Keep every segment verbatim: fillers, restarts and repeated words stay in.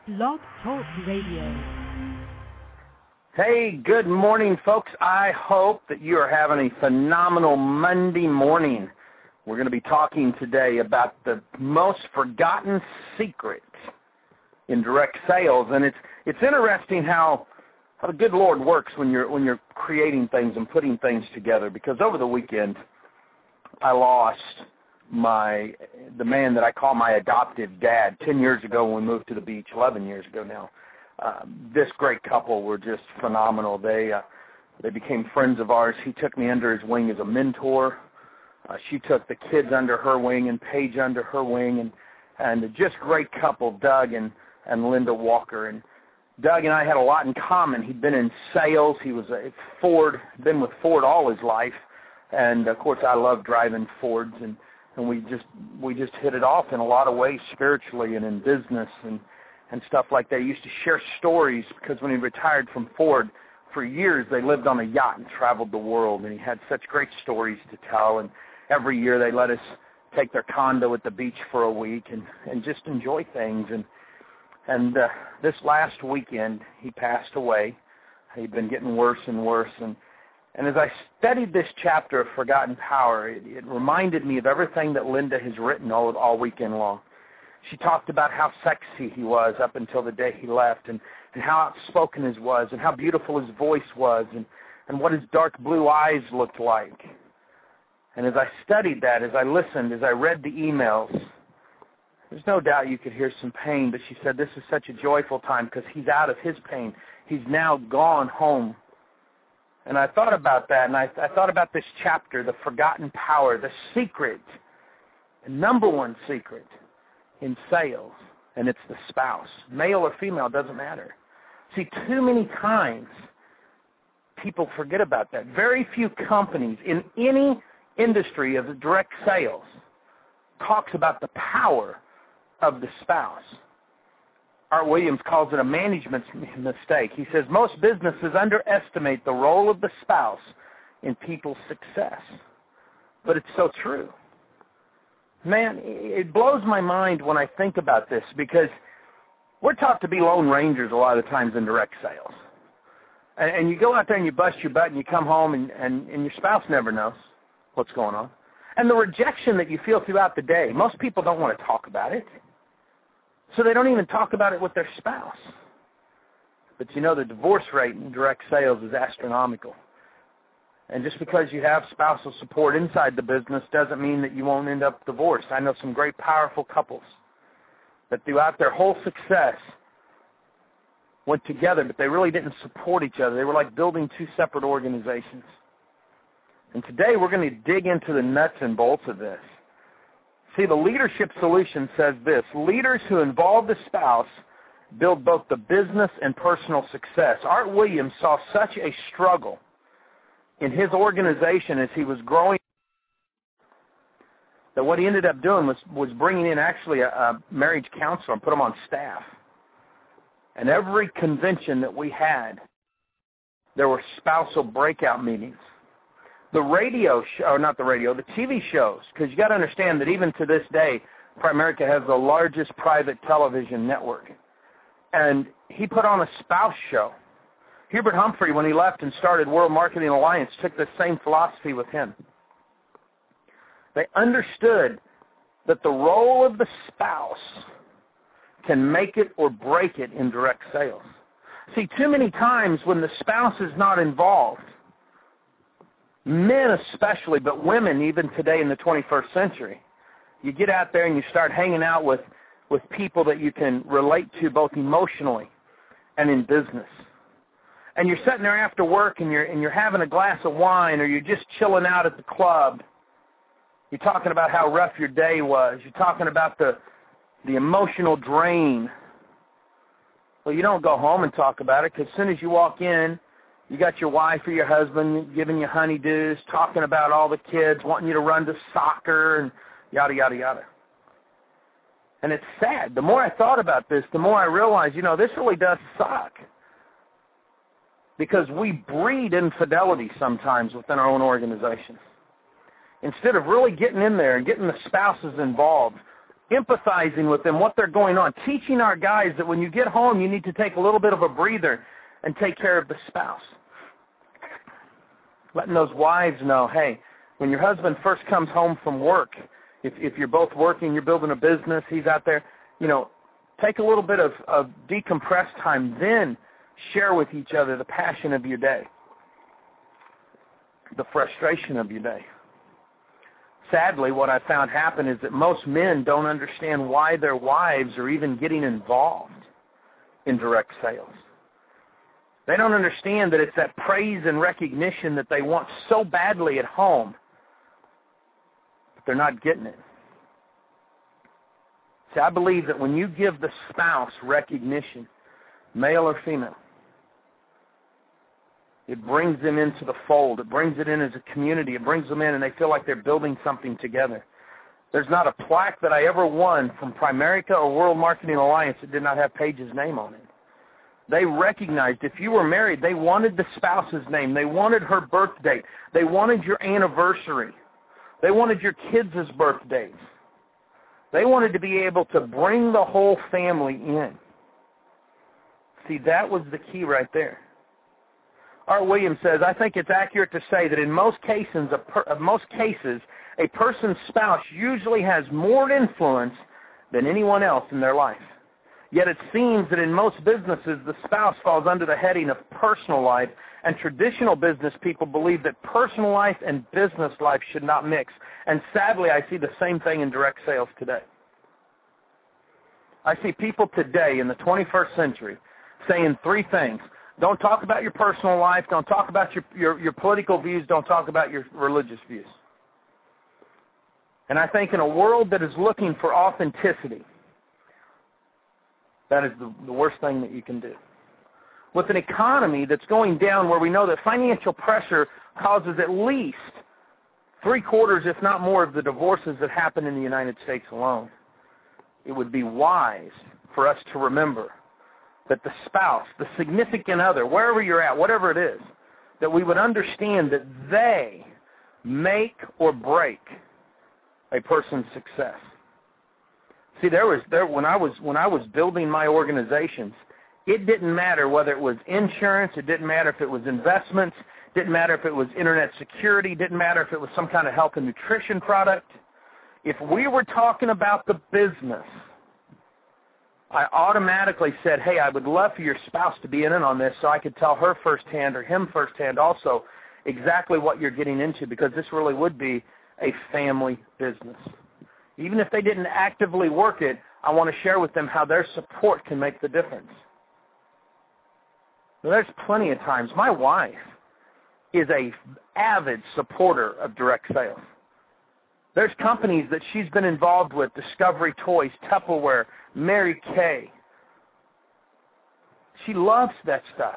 Blog Talk Radio. Hey, good morning, folks. I hope that you are having a phenomenal Monday morning. We're going to be talking today about the most forgotten secret in direct sales, and it's it's interesting how how the good Lord works when you're when you're creating things and putting things together. Because over the weekend, I lost my the man that I call my adoptive dad. Ten years ago when we moved to the beach, eleven years ago now. Uh, this great couple were just phenomenal. They uh, they became friends of ours. He took me under his wing as a mentor. Uh, she took the kids under her wing and Paige under her wing, and and a just great couple, Doug and and Linda Walker. And Doug and I had a lot in common. He'd been in sales. He was a Ford, been with Ford all his life, and of course I love driving Fords, and and we just we just hit it off in a lot of ways, spiritually and in business and and stuff like that. He used to share stories because when he retired from Ford, for years they lived on a yacht and traveled the world, and he had such great stories to tell. And every year they let us take their condo at the beach for a week and and just enjoy things. And and uh, this last weekend he passed away. He'd been getting worse and worse, and and as I studied this chapter of Forgotten Power, it, it reminded me of everything that Linda has written all, all weekend long. She talked about how sexy he was up until the day he left, and, and how outspoken he was, and how beautiful his voice was, and, and what his dark blue eyes looked like. And as I studied that, as I listened, as I read the emails, there's no doubt you could hear some pain, but she said this is such a joyful time because he's out of his pain. He's now gone home. And I thought about that, and I, I thought about this chapter, the forgotten power, the secret, the number one secret in sales, and it's the spouse. Male or female, doesn't matter. See, too many times people forget about that. Very few companies in any industry of direct sales talks about the power of the spouse. Art Williams calls it a management mistake. He says most businesses underestimate the role of the spouse in people's success. But it's so true. Man, it blows my mind when I think about this because we're taught to be lone rangers a lot of the times in direct sales. And, and you go out there and you bust your butt and you come home and, and, and your spouse never knows what's going on. And the rejection that you feel throughout the day, most people don't want to talk about it. So they don't even talk about it with their spouse. But you know the divorce rate in direct sales is astronomical. And just because you have spousal support inside the business doesn't mean that you won't end up divorced. I know some great, powerful couples that throughout their whole success went together, but they really didn't support each other. They were like building two separate organizations. And today we're going to dig into the nuts and bolts of this. See, the leadership solution says this: leaders who involve the spouse build both the business and personal success. Art Williams saw such a struggle in his organization as he was growing that what he ended up doing was, was bringing in actually a, a marriage counselor and put him on staff. And every convention that we had, there were spousal breakout meetings. The radio show, or not the radio, the T V shows, because you got to understand that even to this day, Primerica has the largest private television network. And he put on a spouse show. Hubert Humphrey, when he left and started World Marketing Alliance, took the same philosophy with him. They understood that the role of the spouse can make it or break it in direct sales. See, too many times when the spouse is not involved, men especially, but women even today in the twenty-first century, you get out there and you start hanging out with, with people that you can relate to both emotionally and in business. And you're sitting there after work and you're, and you're having a glass of wine, or you're just chilling out at the club. You're talking about how rough your day was. You're talking about the, the emotional drain. Well, you don't go home and talk about it, because as soon as you walk in, you got your wife or your husband giving you honeydews, talking about all the kids, wanting you to run to soccer and yada, yada, yada. And it's sad. The more I thought about this, the more I realized, you know, this really does suck. Because we breed infidelity sometimes within our own organizations. Instead of really getting in there and getting the spouses involved, empathizing with them, what they're going on, teaching our guys that when you get home, you need to take a little bit of a breather and take care of the spouse. Letting those wives know, hey, when your husband first comes home from work, if, if you're both working, you're building a business, he's out there, you know, take a little bit of, of decompress time, then share with each other the passion of your day, the frustration of your day. Sadly, what I found happen is that most men don't understand why their wives are even getting involved in direct sales. They don't understand that it's that praise and recognition that they want so badly at home, but they're not getting it. See, I believe that when you give the spouse recognition, male or female, it brings them into the fold. It brings it in as a community. It brings them in, and they feel like they're building something together. There's not a plaque that I ever won from Primerica or World Marketing Alliance that did not have Paige's name on it. They recognized if you were married, they wanted the spouse's name. They wanted her birth date. They wanted your anniversary. They wanted your kids' birthdays. They wanted to be able to bring the whole family in. See, that was the key right there. Art Williams says, I think it's accurate to say that in most cases, a per, most cases, a person's spouse usually has more influence than anyone else in their life. Yet it seems that in most businesses, the spouse falls under the heading of personal life, and traditional business people believe that personal life and business life should not mix. And sadly, I see the same thing in direct sales today. I see people today in the twenty-first century saying three things. Don't talk about your personal life. Don't talk about your, your, your political views. Don't talk about your religious views. And I think in a world that is looking for authenticity, that is the, the worst thing that you can do. With an economy that's going down where we know that financial pressure causes at least three-quarters, if not more, of the divorces that happen in the United States alone, it would be wise for us to remember that the spouse, the significant other, wherever you're at, whatever it is, that we would understand that they make or break a person's success. See, there was there when I was when I was building my organizations, it didn't matter whether it was insurance, it didn't matter if it was investments, didn't matter if it was internet security, didn't matter if it was some kind of health and nutrition product. If we were talking about the business, I automatically said, hey, I would love for your spouse to be in on this so I could tell her firsthand or him firsthand also exactly what you're getting into, because this really would be a family business. Even if they didn't actively work it, I want to share with them how their support can make the difference. Now, there's plenty of times. My wife is a avid supporter of direct sales. There's companies that she's been involved with, Discovery Toys, Tupperware, Mary Kay. She loves that stuff.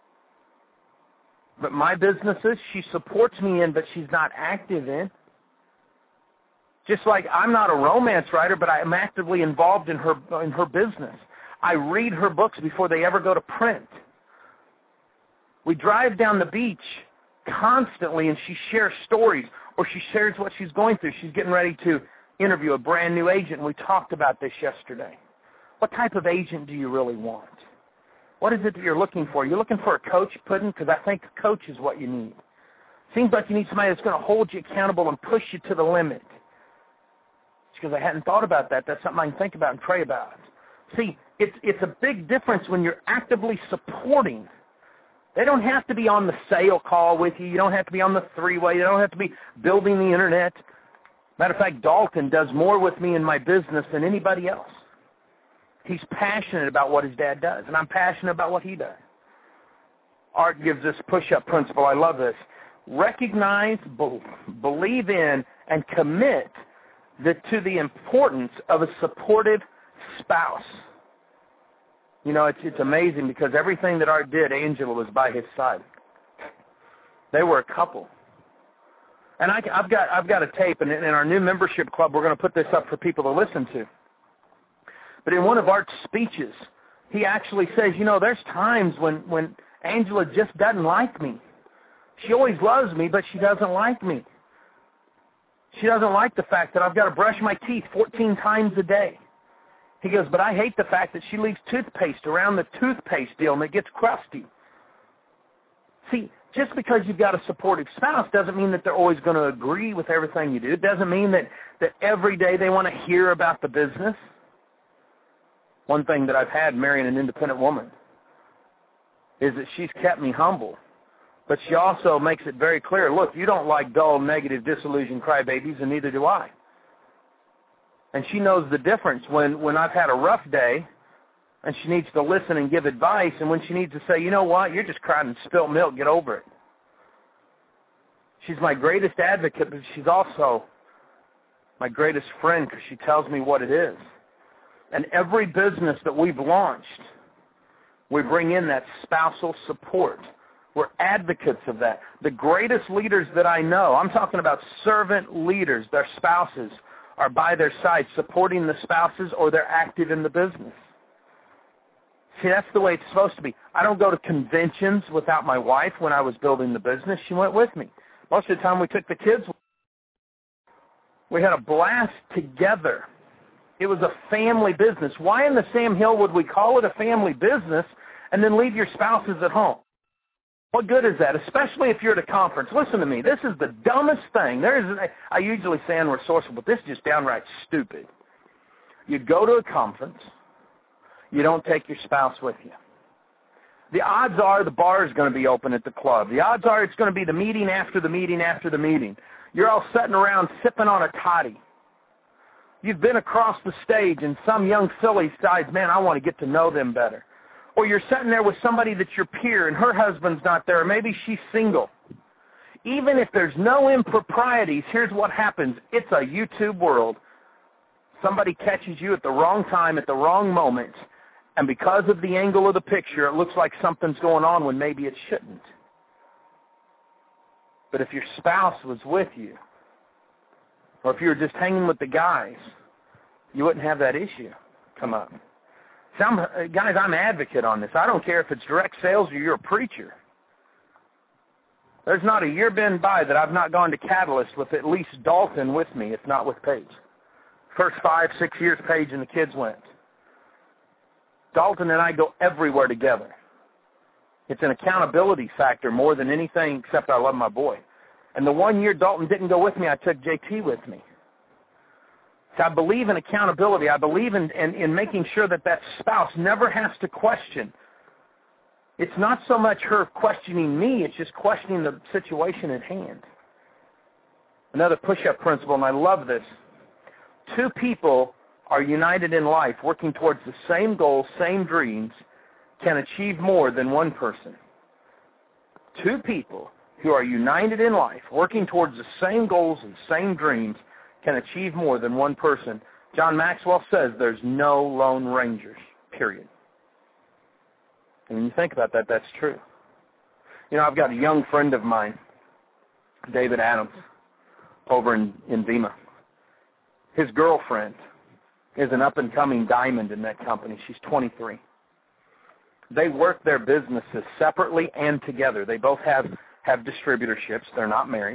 But my businesses, she supports me in, but she's not active in. Just like I'm not a romance writer, but I'm actively involved in her in her business. I read her books before they ever go to print. We drive down the beach constantly, and she shares stories, or she shares what she's going through. She's getting ready to interview a brand new agent, and we talked about this yesterday. What type of agent do you really want? What is it that you're looking for? You're looking for a coach, Puddin'? Because I think a coach is what you need. Seems like you need somebody that's going to hold you accountable and push you to the limit. Because I hadn't thought about that. That's something I can think about and pray about. See, it's it's a big difference when you're actively supporting. They don't have to be on the sale call with you. You don't have to be on the three-way. You don't have to be building the internet. Matter of fact, Dalton does more with me in my business than anybody else. He's passionate about what his dad does, and I'm passionate about what he does. Art gives this push-up principle. I love this. Recognize, be, believe in, and commit the, to the importance of a supportive spouse. You know, it's it's amazing because everything that Art did, Angela was by his side. They were a couple. And I, I've got I've got a tape, and in our new membership club, we're going to put this up for people to listen to. But in one of Art's speeches, he actually says, you know, there's times when, when Angela just doesn't like me. She always loves me, but she doesn't like me. She doesn't like the fact that I've got to brush my teeth fourteen times a day. He goes, but I hate the fact that she leaves toothpaste around the toothpaste deal and it gets crusty. See, just because you've got a supportive spouse doesn't mean that they're always going to agree with everything you do. It doesn't mean that, that every day they want to hear about the business. One thing that I've had marrying an independent woman is that she's kept me humble. But she also makes it very clear, look, you don't like dull, negative, disillusioned crybabies, and neither do I. And she knows the difference when, when I've had a rough day and she needs to listen and give advice, and when she needs to say, you know what, you're just crying and spilt milk, get over it. She's my greatest advocate, but she's also my greatest friend because she tells me what it is. And every business that we've launched, we bring in that spousal support. We're advocates of that. The greatest leaders that I know, I'm talking about servant leaders, their spouses are by their side supporting the spouses, or they're active in the business. See, that's the way it's supposed to be. I don't go to conventions without my wife. When I was building the business, she went with me. Most of the time we took the kids. We had a blast together. It was a family business. Why in the Sam Hill would we call it a family business and then leave your spouses at home? What good is that, especially if you're at a conference? Listen to me. This is the dumbest thing. There is. I usually say I'm resourceful, but this is just downright stupid. You go to a conference. You don't take your spouse with you. The odds are the bar is going to be open at the club. The odds are it's going to be the meeting after the meeting after the meeting. You're all sitting around sipping on a toddy. You've been across the stage and some young silly decides, man, I want to get to know them better. Or you're sitting there with somebody that's your peer and her husband's not there, or maybe she's single. Even if there's no improprieties, here's what happens. It's a YouTube world. Somebody catches you at the wrong time, at the wrong moment, and because of the angle of the picture, it looks like something's going on when maybe it shouldn't. But if your spouse was with you, or if you were just hanging with the guys, you wouldn't have that issue come up. Some, guys, I'm an advocate on this. I don't care if it's direct sales or you're a preacher. There's not a year been by that I've not gone to Catalyst with at least Dalton with me, if not with Paige. First five, six years, Paige and the kids went. Dalton and I go everywhere together. It's an accountability factor more than anything, except I love my boy. And the one year Dalton didn't go with me, I took J T with me. So I believe in accountability. I believe in, in, in making sure that that spouse never has to question. It's not so much her questioning me, it's just questioning the situation at hand. Another push-up principle, and I love this. Two people are united in life, working towards the same goals, same dreams, can achieve more than one person. Two people who are united in life, working towards the same goals and same dreams, can achieve more than one person. John Maxwell says there's no lone rangers, period. And when you think about that, that's true. You know, I've got a young friend of mine, David Adams, over in, in Vima. His girlfriend is an up-and-coming diamond in that company. She's twenty-three. They work their businesses separately and together. They both have, have distributorships. They're not married.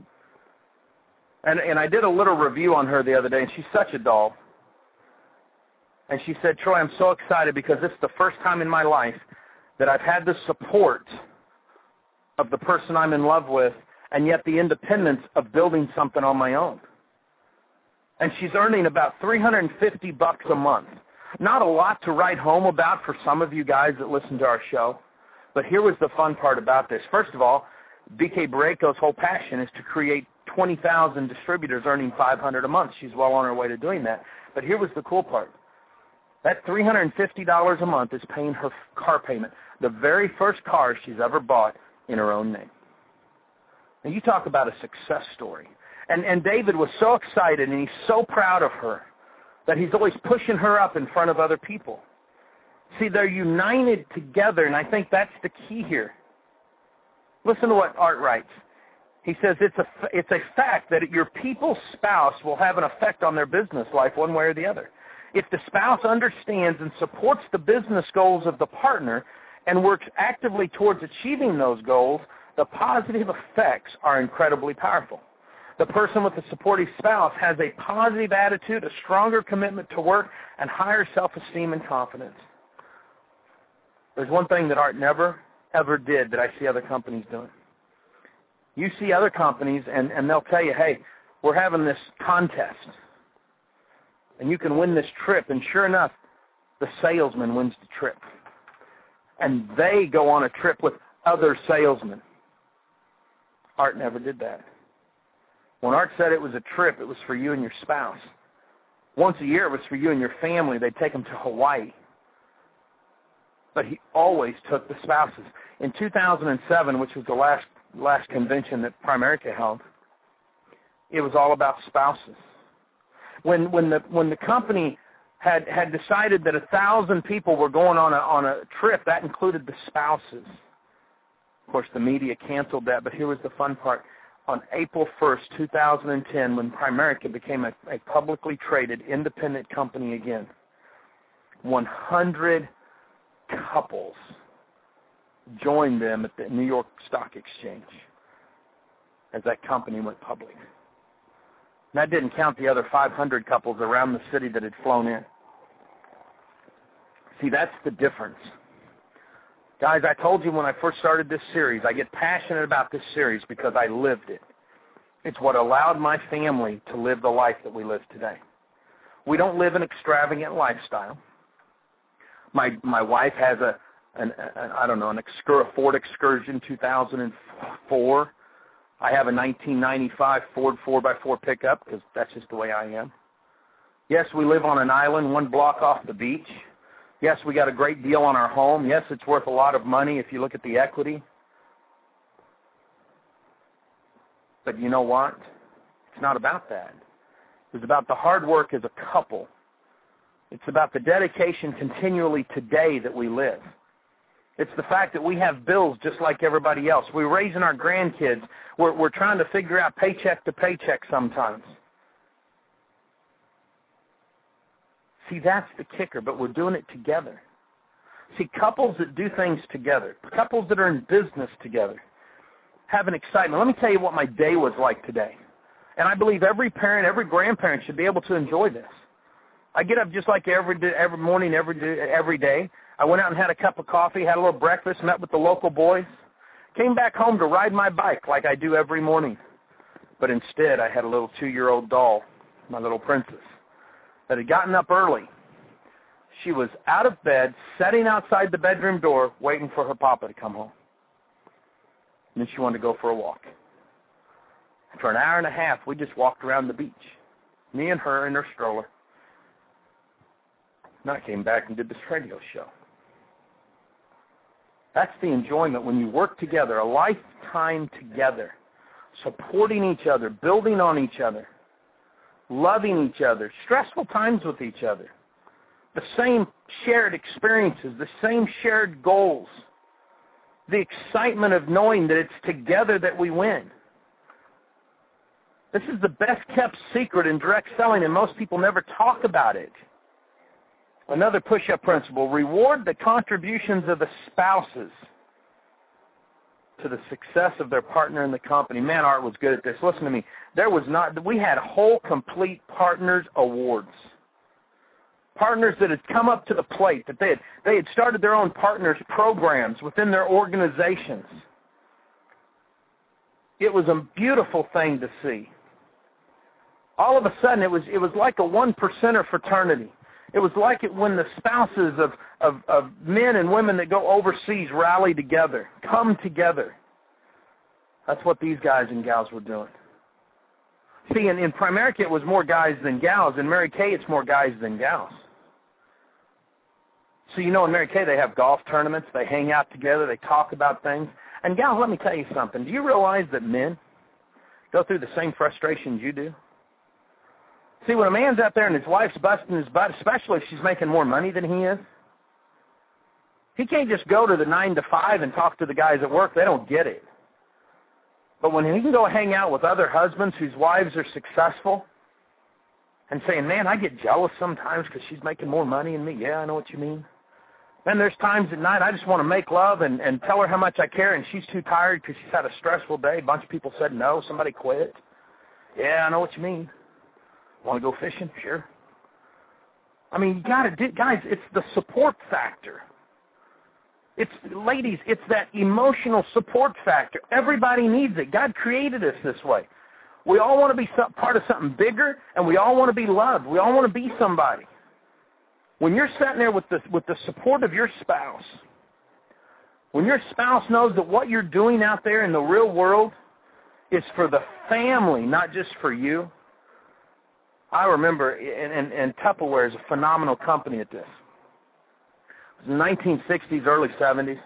And, and I did a little review on her the other day, and she's such a doll. And she said, Troy, I'm so excited because this is the first time in my life that I've had the support of the person I'm in love with and yet the independence of building something on my own. And she's earning about three hundred fifty bucks a month. Not a lot to write home about for some of you guys that listen to our show. But here was the fun part about this. First of all, B K Barreco's whole passion is to create twenty thousand distributors earning five hundred dollars a month. She's well on her way to doing that. But here was the cool part. That three hundred fifty dollars a month is paying her car payment, the very first car she's ever bought in her own name. Now, you talk about a success story. And, and David was so excited, and he's so proud of her that he's always pushing her up in front of other people. See, they're united together, and I think that's the key here. Listen to what Art writes. He says it's a, it's a fact that your people's spouse will have an effect on their business life one way or the other. If the spouse understands and supports the business goals of the partner and works actively towards achieving those goals, the positive effects are incredibly powerful. The person with a supportive spouse has a positive attitude, a stronger commitment to work, and higher self-esteem and confidence. There's one thing that Art never, ever did that I see other companies doing. You see other companies, and, and they'll tell you, hey, we're having this contest, and you can win this trip. And sure enough, the salesman wins the trip. And they go on a trip with other salesmen. Art never did that. When Art said it was a trip, it was for you and your spouse. Once a year, it was for you and your family. They'd take them to Hawaii. But he always took the spouses. In two thousand seven, which was the last last convention that Primerica held, it was all about spouses. When when the when the company had had decided that a thousand people were going on a on a trip, that included the spouses. Of course, the media canceled that, but here was the fun part. On April first, two thousand ten, when Primerica became a, a publicly traded independent company again, one hundred couples joined them at the New York Stock Exchange as that company went public. And that didn't count the other five hundred couples around the city that had flown in. See, that's the difference. Guys, I told you when I first started this series, I get passionate about this series because I lived it. It's what allowed my family to live the life that we live today. We don't live an extravagant lifestyle. My my wife has a, an, an I don't know, an excur- Ford Excursion two thousand four. I have a nineteen ninety-five Ford four by four pickup because that's just the way I am. Yes, we live on an island one block off the beach. Yes, we got a great deal on our home. Yes, it's worth a lot of money if you look at the equity. But you know what? It's not about that. It's about the hard work as a couple. It's about the dedication continually today that we live. It's the fact that we have bills just like everybody else. We're raising our grandkids. We're, we're trying to figure out paycheck to paycheck sometimes. See, that's the kicker, but we're doing it together. See, couples that do things together, couples that are in business together, have an excitement. Let me tell you what my day was like today. And I believe every parent, every grandparent should be able to enjoy this. I get up just like every day, every morning, every day, every day. I went out and had a cup of coffee, had a little breakfast, met with the local boys, came back home to ride my bike like I do every morning. But instead, I had a little two-year-old doll, my little princess, that had gotten up early. She was out of bed, sitting outside the bedroom door, waiting for her papa to come home. And then she wanted to go for a walk. And for an hour and a half, we just walked around the beach, me and her in her stroller. And I came back and did this radio show. That's the enjoyment when you work together, a lifetime together, supporting each other, building on each other, loving each other, stressful times with each other, the same shared experiences, the same shared goals, the excitement of knowing that it's together that we win. This is the best-kept secret in direct selling, and most people never talk about it. Another push-up principle, reward the contributions of the spouses to the success of their partner in the company. Man, Art was good at this. Listen to me. There was not, we had whole complete partners awards. Partners that had come up to the plate, that they had, they had started their own partners programs within their organizations. It was a beautiful thing to see. All of a sudden, it was it was like a one percenter fraternity. It was like it when the spouses of, of, of men and women that go overseas rally together, come together. That's what these guys and gals were doing. See, in, in Primerica, it was more guys than gals. In Mary Kay, it's more guys than gals. So, you know, in Mary Kay, they have golf tournaments. They hang out together. They talk about things. And gals, let me tell you something. Do you realize that men go through the same frustrations you do? See, when a man's out there and his wife's busting his butt, especially if she's making more money than he is, he can't just go to the nine to five and talk to the guys at work. They don't get it. But when he can go hang out with other husbands whose wives are successful and saying, man, I get jealous sometimes because she's making more money than me. Yeah, I know what you mean. Then there's times at night I just want to make love and, and tell her how much I care, and she's too tired because she's had a stressful day. A bunch of people said no. Somebody quit. Yeah, I know what you mean. Want to go fishing? Sure. I mean, you got to do, guys, it's the support factor. It's, ladies, it's that emotional support factor. Everybody needs it. God created us this way. We all want to be some, part of something bigger, and we all want to be loved. We all want to be somebody. When you're sitting there with the, with the support of your spouse, when your spouse knows that what you're doing out there in the real world is for the family, not just for you. I remember, and, and, and Tupperware is a phenomenal company at this. It was in the nineteen sixties, early seventies.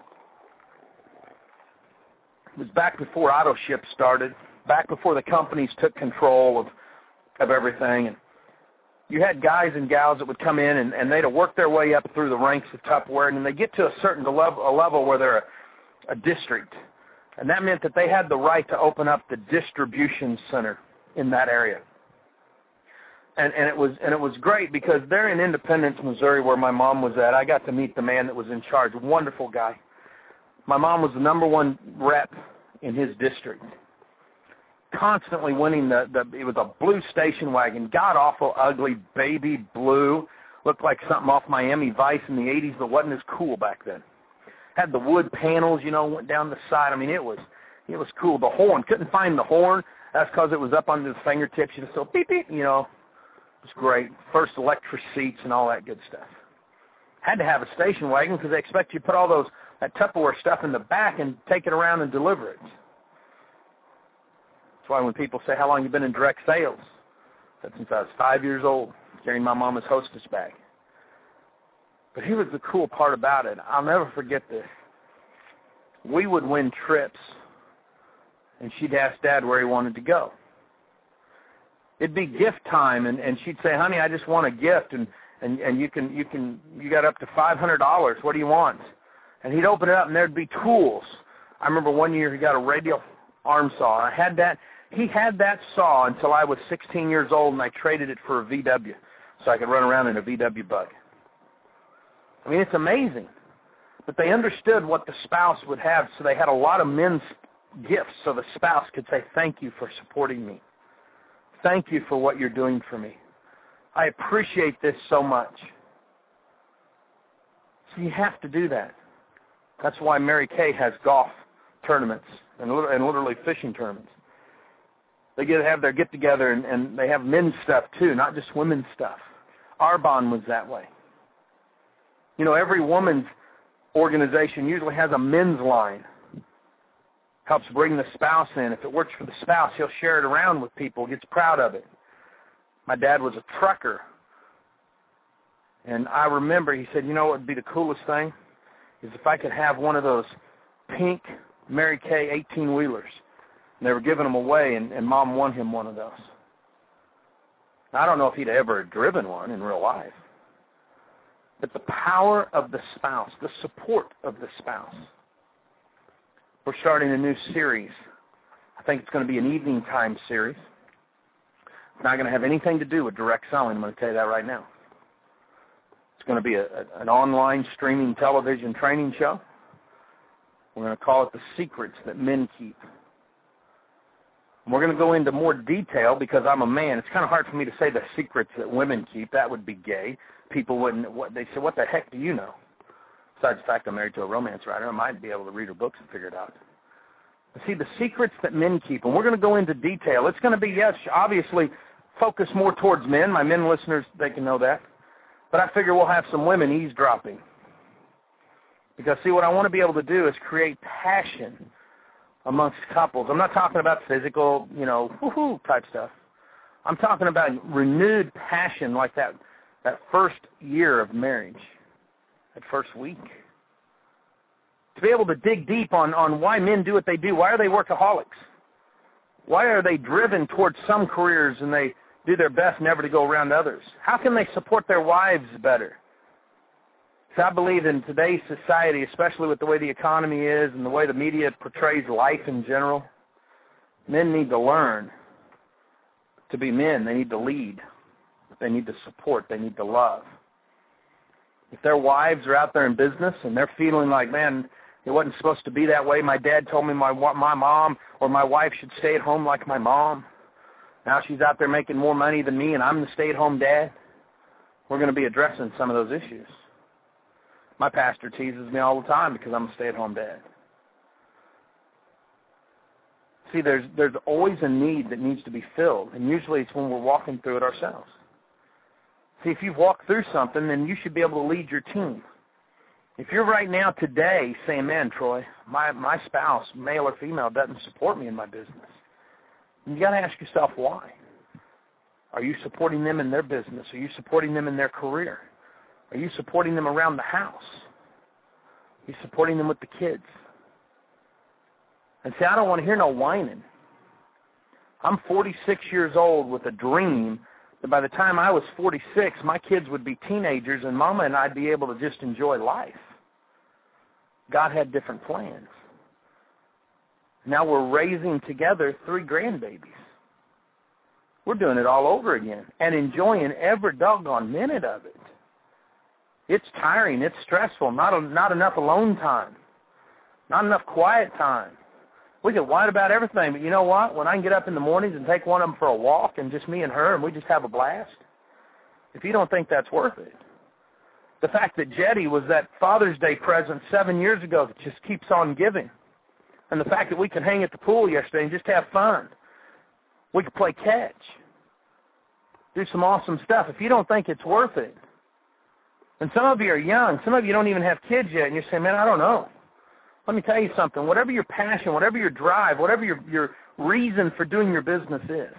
It was back before auto ships started, back before the companies took control of, of everything. And you had guys and gals that would come in, and, and they'd work their way up through the ranks of Tupperware, and then they get to a certain level, a level where they're a, a district. And that meant that they had the right to open up the distribution center in that area. And, and it was and it was great because there in Independence, Missouri, where my mom was at, I got to meet the man that was in charge. Wonderful guy. My mom was the number one rep in his district. Constantly winning the, the it was a blue station wagon, god-awful, ugly, baby blue. Looked like something off Miami Vice in the eighties, but wasn't as cool back then. Had the wood panels, you know, went down the side. I mean, it was it was cool. The horn, couldn't find the horn. That's because it was up under the fingertips. You just go beep, beep, you know. It was great. First electric seats and all that good stuff. Had to have a station wagon because they expect you to put all those that Tupperware stuff in the back and take it around and deliver it. That's why when people say, how long have you been in direct sales? I said, since I was five years old, carrying my mama's hostess bag. But here was the cool part about it. I'll never forget this. We would win trips, and she'd ask Dad where he wanted to go. It'd be gift time, and, and she'd say, honey, I just want a gift, and, and, and you can you can you got up to five hundred dollars. What do you want? And he'd open it up, and there'd be tools. I remember one year he got a radial arm saw. I had that. He had that saw until I was sixteen years old, and I traded it for a V W so I could run around in a V W Bug. I mean, it's amazing. But they understood what the spouse would have, so they had a lot of men's gifts so the spouse could say, thank you for supporting me. Thank you for what you're doing for me. I appreciate this so much. So you have to do that. That's why Mary Kay has golf tournaments and literally fishing tournaments. They get to have their get-together, and, and they have men's stuff too, not just women's stuff. Arbonne was that way. You know, every woman's organization usually has a men's line. Helps bring the spouse in. If it works for the spouse, he'll share it around with people, gets proud of it. My dad was a trucker. And I remember he said, you know what would be the coolest thing? Is if I could have one of those pink Mary Kay eighteen-wheelers. And they were giving them away, and, and Mom won him one of those. Now, I don't know if he'd ever driven one in real life. But the power of the spouse, the support of the spouse. We're starting a new series. I think it's going to be an evening time series. It's not going to have anything to do with direct selling. I'm going to tell you that right now. It's going to be a, a, an online streaming television training show. We're going to call it The Secrets That Men Keep. And we're going to go into more detail because I'm a man. It's kind of hard for me to say the secrets that women keep. That would be gay. People wouldn't, what, they say, what the heck do you know? Besides the fact I'm married to a romance writer, I might be able to read her books and figure it out. But see, the secrets that men keep, and we're going to go into detail. It's going to be, yes, obviously, focus more towards men. My men listeners, they can know that. But I figure we'll have some women eavesdropping. Because, see, what I want to be able to do is create passion amongst couples. I'm not talking about physical, you know, woo-hoo type stuff. I'm talking about renewed passion like that, that first year of marriage, that first week. To be able to dig deep on, on why men do what they do. Why are they workaholics? Why are they driven towards some careers and they do their best never to go around others? How can they support their wives better? So I believe in today's society, especially with the way the economy is and the way the media portrays life in general, men need to learn to be men. They need to lead. They need to support. They need to love. If their wives are out there in business and they're feeling like, man, it wasn't supposed to be that way. My dad told me my my mom or my wife should stay at home like my mom. Now she's out there making more money than me, and I'm the stay-at-home dad. We're going to be addressing some of those issues. My pastor teases me all the time because I'm a stay-at-home dad. See, there's there's always a need that needs to be filled, and usually it's when we're walking through it ourselves. See, if you've walked through something, then you should be able to lead your team. If you're right now today saying, man, Troy, my, my spouse, male or female, doesn't support me in my business, you got to ask yourself why. Are you supporting them in their business? Are you supporting them in their career? Are you supporting them around the house? Are you supporting them with the kids? And see, I don't want to hear no whining. I'm forty-six years old with a dream that by the time I was forty-six, my kids would be teenagers and Mama and I'd be able to just enjoy life. God had different plans. Now we're raising together three grandbabies. We're doing it all over again and enjoying every doggone minute of it. It's tiring. It's stressful. Not, a, not enough alone time. Not enough quiet time. We get whine about everything, but you know what? When I can get up in the mornings and take one of them for a walk and just me and her and we just have a blast, if you don't think that's worth it. The fact that Jetty was that Father's Day present seven years ago that just keeps on giving. And the fact that we could hang at the pool yesterday and just have fun. We could play catch. Do some awesome stuff. If you don't think it's worth it. And some of you are young. Some of you don't even have kids yet. And you're saying, man, I don't know. Let me tell you something. Whatever your passion, whatever your drive, whatever your, your reason for doing your business is,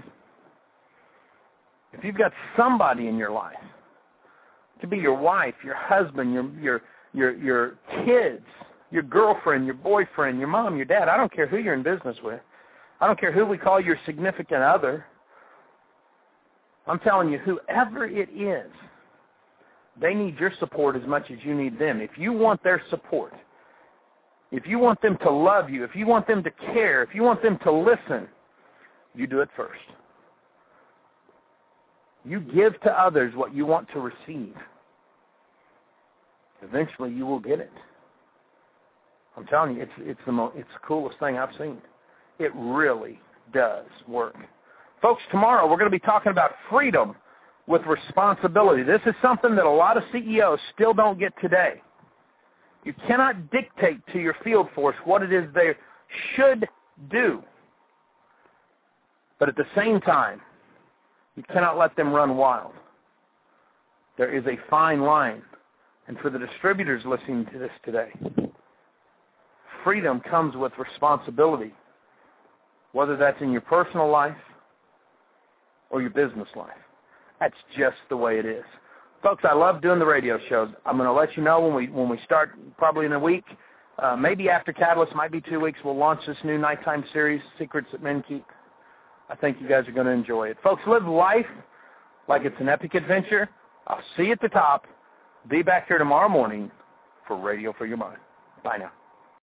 if you've got somebody in your life, it could be your wife, your husband, your your your your kids, your girlfriend, your boyfriend, your mom, your dad. I don't care who you're in business with. I don't care who we call your significant other. I'm telling you, whoever it is, they need your support as much as you need them. If you want their support, if you want them to love you, if you want them to care, if you want them to listen, you do it first. You give to others what you want to receive. Eventually you will get it. I'm telling you, it's it's the most, it's the coolest thing I've seen. It really does work. Folks, tomorrow we're going to be talking about freedom with responsibility. This is something that a lot of C E Os still don't get today. You cannot dictate to your field force what it is they should do. But at the same time, you cannot let them run wild. There is a fine line. And for the distributors listening to this today, freedom comes with responsibility, whether that's in your personal life or your business life. That's just the way it is. Folks, I love doing the radio shows. I'm going to let you know when we when we start, probably in a week, uh, maybe after Catalyst, might be two weeks, we'll launch this new nighttime series, Secrets That Men Keep. I think you guys are going to enjoy it. Folks, live life like it's an epic adventure. I'll see you at the top. Be back here tomorrow morning for Radio for Your Mind. Bye now.